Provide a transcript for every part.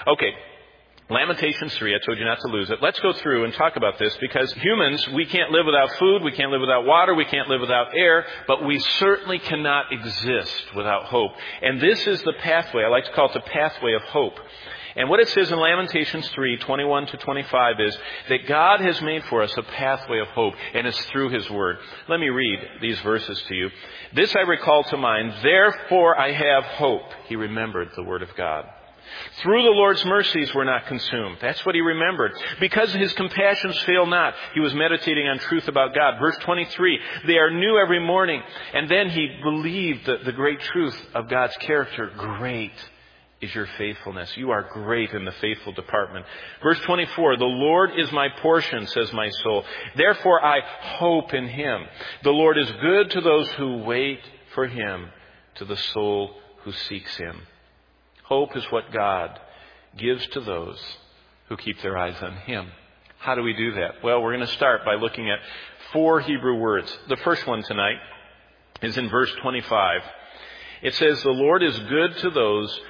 Okay. Lamentations 3, I told you not to lose it. Let's go through and talk about this because humans, we can't live without food, we can't live without water, we can't live without air, but we certainly cannot exist without hope. And this is the pathway, I like to call it the pathway of hope. And what it says in Lamentations 3, 21 to 25 is that God has made for us a pathway of hope, and it's through His Word. Let me read these verses to you. This I recall to mind, therefore I have hope. He remembered the Word of God. Through the Lord's mercies we're not consumed. That's what he remembered. Because His compassions fail not. He was meditating on truth about God. Verse 23, they are new every morning. And then he believed the great truth of God's character. Great is your faithfulness. You are great in the faithful department. Verse 24, the Lord is my portion, says my soul. Therefore I hope in Him. The Lord is good to those who wait for Him, to the soul who seeks Him. Hope is what God gives to those who keep their eyes on Him. How do we do that? Well, we're going to start by looking at 4 Hebrew words. The first one tonight is in verse 25. It says, the Lord is good to those,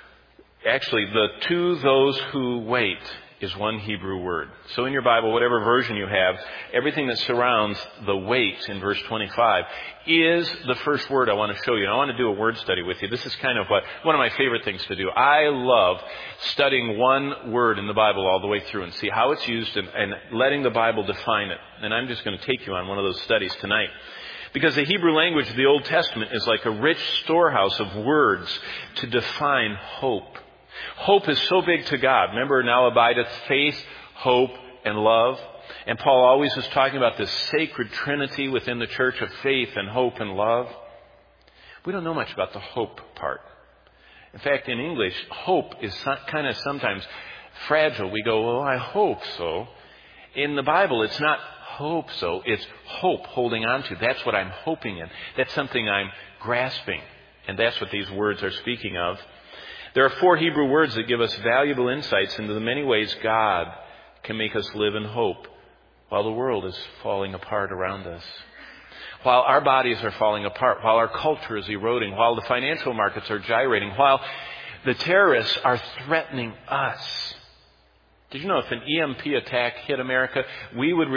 to those who wait is one Hebrew word. So in your Bible, whatever version you have, everything that surrounds the wait in verse 25 is the first word I want to show you. And I want to do a word study with you. This is kind of one of my favorite things to do. I love studying one word in the Bible all the way through and see how it's used and letting the Bible define it. And I'm just going to take you on one of those studies tonight. Because the Hebrew language of the Old Testament is like a rich storehouse of words to define hope. Hope is so big to God. Remember, now abideth faith, hope, and love. And Paul always is talking about this sacred trinity within the church of faith and hope and love. We don't know much about the hope part. In fact, in English, hope is kind of sometimes fragile. We go, well, I hope so. In the Bible, it's not hope so. It's hope, holding on to. That's what I'm hoping in. That's something I'm grasping. And that's what these words are speaking of. There are 4 Hebrew words that give us valuable insights into the many ways God can make us live in hope while the world is falling apart around us. While our bodies are falling apart, while our culture is eroding, while the financial markets are gyrating, while the terrorists are threatening us. Did you know if an EMP attack hit America, we would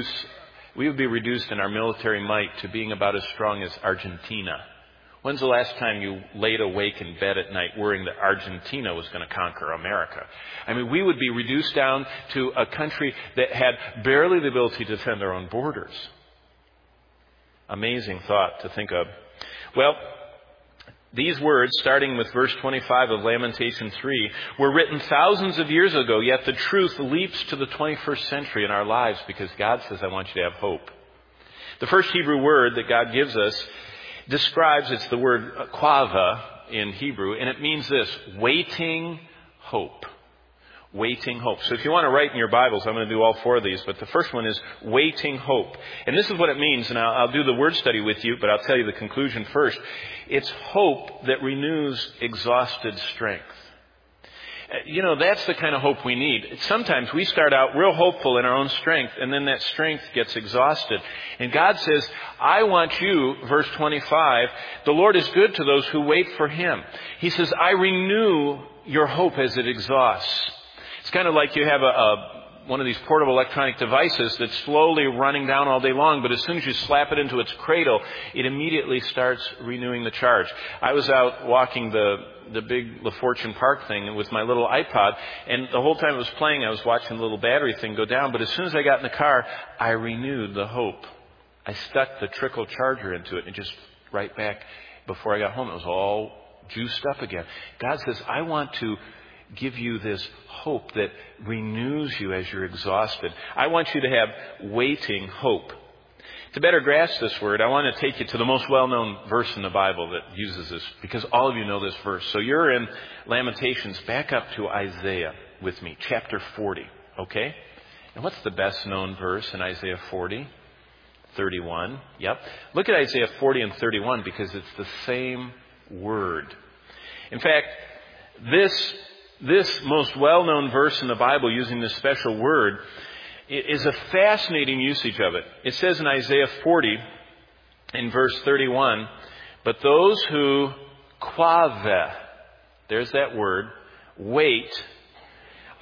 be reduced in our military might to being about as strong as Argentina? When's the last time you laid awake in bed at night worrying that Argentina was going to conquer America? I mean, we would be reduced down to a country that had barely the ability to defend their own borders. Amazing thought to think of. Well, these words, starting with verse 25 of Lamentation 3, were written thousands of years ago, yet the truth leaps to the 21st century in our lives because God says, I want you to have hope. The first Hebrew word that God gives us describes, it's the word quava in Hebrew, and it means this, waiting hope. Waiting hope. So if you want to write in your Bibles, I'm going to do all 4 of these, but the first one is waiting hope. And this is what it means, and I'll do the word study with you, but I'll tell you the conclusion first. It's hope that renews exhausted strength. You know, that's the kind of hope we need. Sometimes we start out real hopeful in our own strength, and then that strength gets exhausted. And God says, I want you, verse 25, the Lord is good to those who wait for Him. He says, I renew your hope as it exhausts. It's kind of like you have one of these portable electronic devices that's slowly running down all day long, but as soon as you slap it into its cradle, it immediately starts renewing the charge. I was out walking the big LaFortune Park thing with my little iPod, and the whole time it was playing, I was watching the little battery thing go down, but as soon as I got in the car, I renewed the hope. I stuck the trickle charger into it, and just right back before I got home, it was all juiced up again. God says, I want to give you this hope that renews you as you're exhausted. I want you to have waiting hope. To better grasp this word, I want to take you to the most well-known verse in the Bible that uses this, because all of you know this verse. So you're in Lamentations. Back up to Isaiah with me, chapter 40, okay? And what's the best-known verse in Isaiah 40? 31. Yep. Look at Isaiah 40 and 31 because it's the same word. In fact, this most well-known verse in the Bible using this special word is a fascinating usage of it. It says in Isaiah 40 in verse 31, but those who quave, there's that word, wait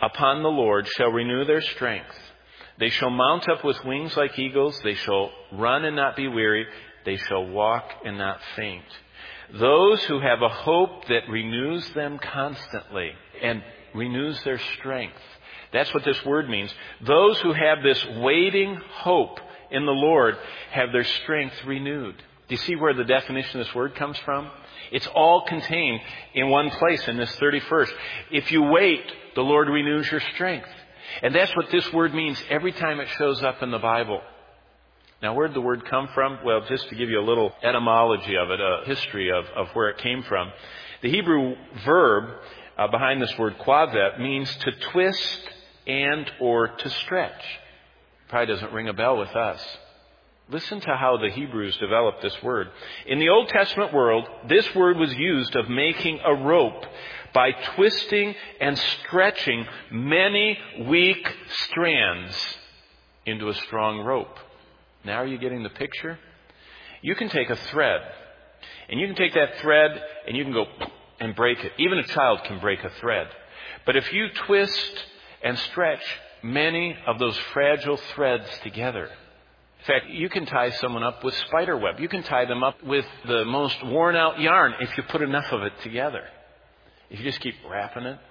upon the Lord shall renew their strength. They shall mount up with wings like eagles. They shall run and not be weary. They shall walk and not faint. Those who have a hope that renews them constantly and renews their strength. That's what this word means. Those who have this waiting hope in the Lord have their strength renewed. Do you see where the definition of this word comes from? It's all contained in one place in this 31st. If you wait, the Lord renews your strength. And that's what this word means every time it shows up in the Bible. Now, where did the word come from? Well, just to give you a little etymology of it, a history of where it came from. The Hebrew verb behind this word quavet means to twist and or to stretch. Probably doesn't ring a bell with us. Listen to how the Hebrews developed this word. In the Old Testament world, this word was used of making a rope by twisting and stretching many weak strands into a strong rope. Now are you getting the picture? You can take a thread, and you can take that thread and you can go and break it. Even a child can break a thread. But if you twist and stretch many of those fragile threads together, in fact, you can tie someone up with spider web. You can tie them up with the most worn out yarn if you put enough of it together. If you just keep wrapping it,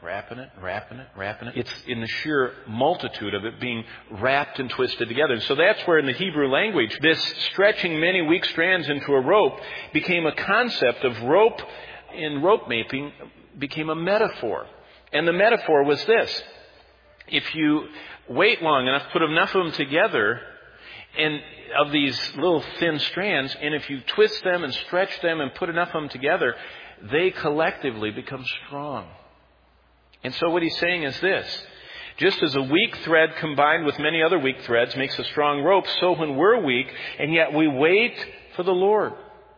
it's in the sheer multitude of it being wrapped and twisted together. And so that's where in the Hebrew language, this stretching many weak strands into a rope became a concept of rope. In rope making became a metaphor. And the metaphor was this. If you wait long enough, put enough of them together, and of these little thin strands, and if you twist them and stretch them and put enough of them together, they collectively become strong. And so what he's saying is this. Just as a weak thread combined with many other weak threads makes a strong rope, so when we're weak and yet we wait for the Lord.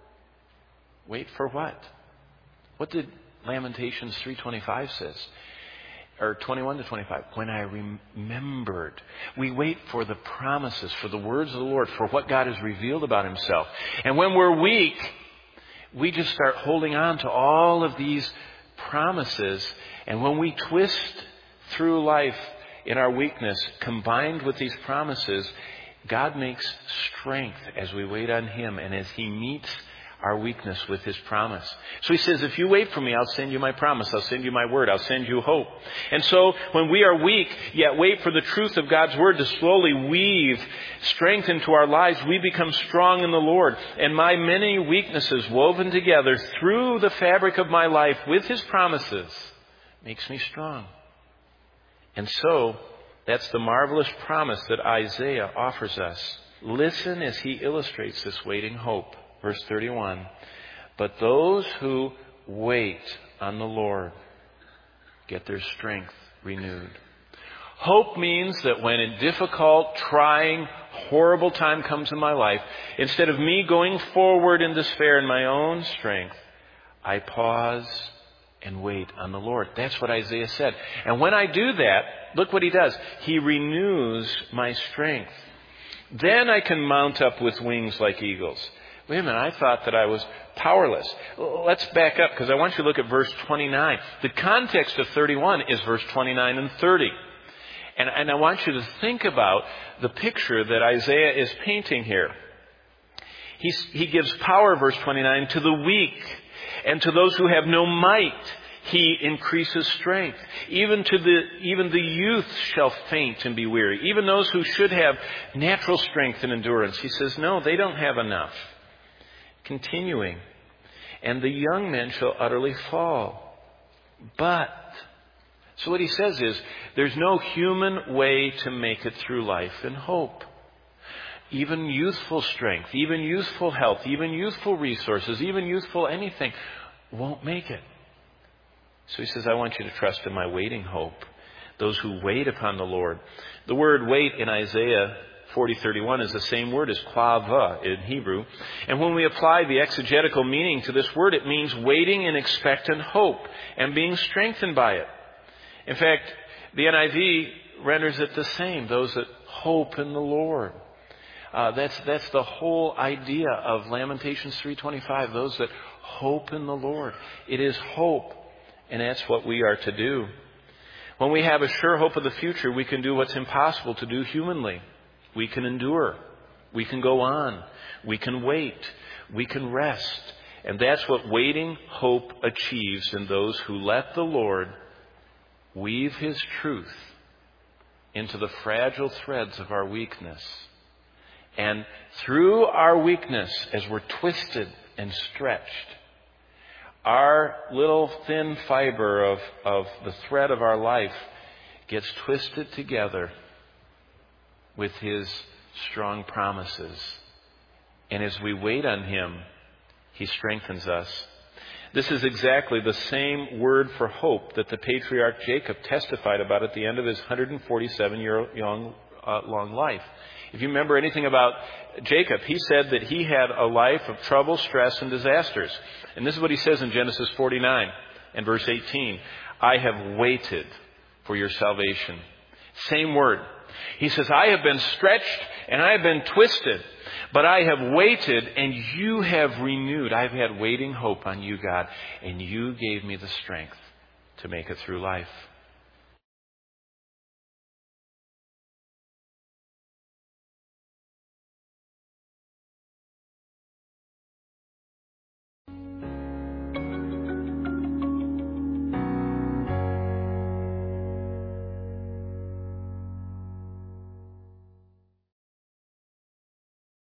Wait for what? What did Lamentations 3:25 says? Or 21 to 25. When I remembered. We wait for the promises, for the words of the Lord, for what God has revealed about Himself. And when we're weak, we just start holding on to all of these promises. And when we twist through life in our weakness, combined with these promises, God makes strength as we wait on Him and as He meets our weakness with His promise. So He says, if you wait for me, I'll send you my promise. I'll send you my word. I'll send you hope. And so when we are weak, yet wait for the truth of God's word to slowly weave strength into our lives, we become strong in the Lord. And my many weaknesses woven together through the fabric of my life with His promises makes me strong. And so that's the marvelous promise that Isaiah offers us. Listen as he illustrates this waiting hope. Verse 31, but those who wait on the Lord get their strength renewed. Hope means that when a difficult, trying, horrible time comes in my life, instead of me going forward in despair in my own strength, I pause and wait on the Lord. That's what Isaiah said. And when I do that, look what He does. He renews my strength. Then I can mount up with wings like eagles. Wait a minute, I thought that I was powerless. Let's back up because I want you to look at verse 29. The context of 31 is verse 29 and 30. And I want you to think about the picture that Isaiah is painting here. He gives power, verse 29, to the weak and to those who have no might. He increases strength. Even the youth shall faint and be weary. Even those who should have natural strength and endurance. He says, no, they don't have enough. Continuing, and the young men shall utterly fall. But, so what he says is, there's no human way to make it through life in hope. Even youthful strength, even youthful health, even youthful resources, even youthful anything won't make it. So he says, I want you to trust in my waiting hope. Those who wait upon the Lord. The word wait in Isaiah 40:31 is the same word as quava in Hebrew. And when we apply the exegetical meaning to this word, it means waiting in expectant hope and being strengthened by it. In fact, the NIV renders it the same, those that hope in the Lord. That's the whole idea of Lamentations 3:25, those that hope in the Lord. It is hope, and that's what we are to do. When we have a sure hope of the future, we can do what's impossible to do humanly. We can endure. We can go on. We can wait. We can rest. And that's what waiting hope achieves in those who let the Lord weave His truth into the fragile threads of our weakness. And through our weakness, as we're twisted and stretched, our little thin fiber of the thread of our life gets twisted together with His strong promises. And as we wait on Him, He strengthens us. This is exactly the same word for hope that the patriarch Jacob testified about at the end of his 147-year-long life. If you remember anything about Jacob, he said that he had a life of trouble, stress, and disasters. And this is what he says in Genesis 49 and verse 18. I have waited for your salvation. Same word. He says, I have been stretched and I have been twisted, but I have waited and you have renewed. I've had waiting hope on you, God, and you gave me the strength to make it through life.